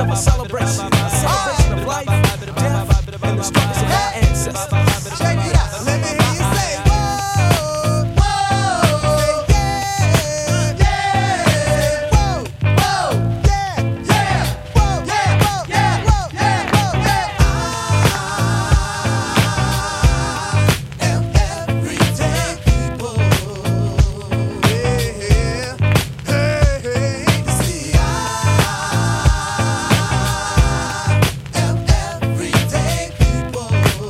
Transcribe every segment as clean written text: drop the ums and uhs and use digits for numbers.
of a celebration of life, death, and the struggles of our ancestors. Check it out. Let me hear you say, whoa, whoa, yeah, yeah, whoa, whoa, yeah, yeah, whoa, yeah, whoa, yeah, whoa, yeah, whoa, yeah. I am everyday people. Yeah, hey, hey. You see, I am everyday people.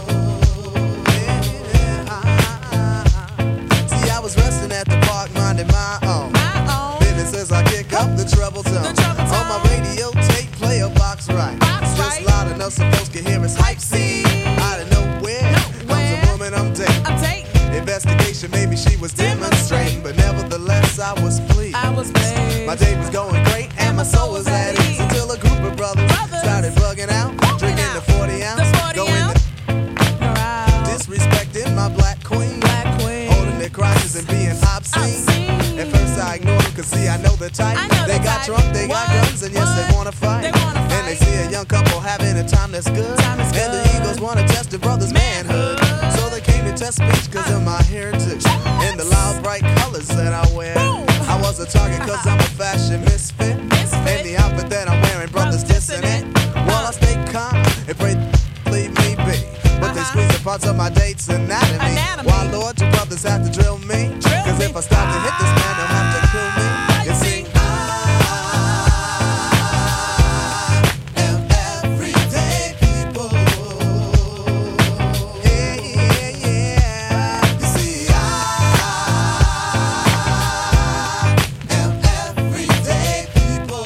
See, I was resting at the park, minding my own business as I kick up the treble tone. On my radio tape, play a box right. Just loud enough so folks can hear us hype. See, out of nowhere comes a woman I'm dating. Investigation, maybe she was demonstrating, but nevertheless I was pleased. My day was going great and my soul was at ease until a group of brothers started bugging out, drinking the 40 ounce, going disrespecting my black queen, holding their crotches and being obscene. At first I ignored them, cause see I know the type. They got drunk, they got guns, and yes they wanna fight. And they see a young couple having a time that's good, and the egos wanna test the brother's manhood. So they came to test speech cause of my heritage and the loud bright colors that I wear. I was a target cause I'm a fashion misfit, and the outfit that I'm wearing, brothers dissing it. While I stay calm and pray leave me be, but they squeeze the parts of my date's anatomy. Why Lord, you brothers have to drill me, cause if I stop to hit this man, they'll have to kill me. You see, I am everyday people. Yeah, yeah, yeah. You see, I am everyday people.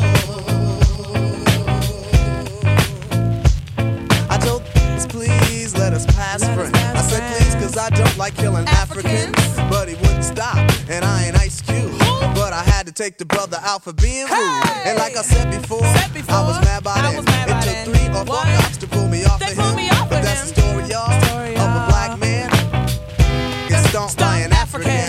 I told us, please let us pass friends. I said please cause I don't like killing Africans. But he wouldn't stop, and I ain't Ice Cube. But I had to take the brother out for being rude. And like I said before, I was mad by then. It took 3 or 4 cops to pull me off of him. But that's the story, y'all, of a black man gets stomped by an African.